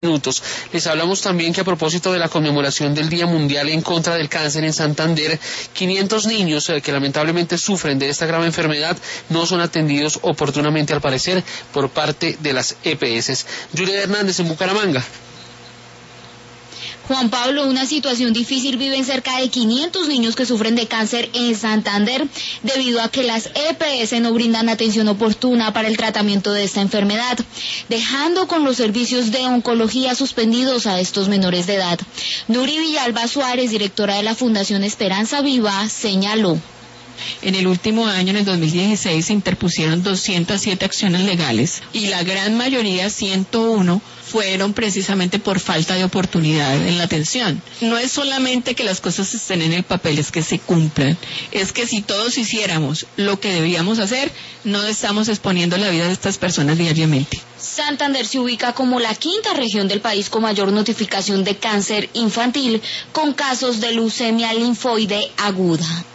minutos. Les hablamos también que a propósito de la conmemoración del Día Mundial en contra del Cáncer en Santander, 500 niños que lamentablemente sufren de esta grave enfermedad no son atendidos oportunamente, al parecer, por parte de las EPS. Julia Hernández en Bucaramanga. Juan Pablo, una situación difícil viven cerca de 500 niños que sufren de cáncer en Santander debido a que las EPS no brindan atención oportuna para el tratamiento de esta enfermedad, dejando con los servicios de oncología suspendidos a estos menores de edad. Nuri Villalba Suárez, directora de la Fundación Esperanza Viva, señaló. En el último año, en el 2016, se interpusieron 207 acciones legales y la gran mayoría, 101, fueron precisamente por falta de oportunidad en la atención. No es solamente que las cosas estén en el papel, es que se cumplan. Es que si todos hiciéramos lo que debíamos hacer, no estamos exponiendo la vida de estas personas diariamente. Santander se ubica como la quinta región del país con mayor notificación de cáncer infantil, con casos de leucemia linfoide aguda.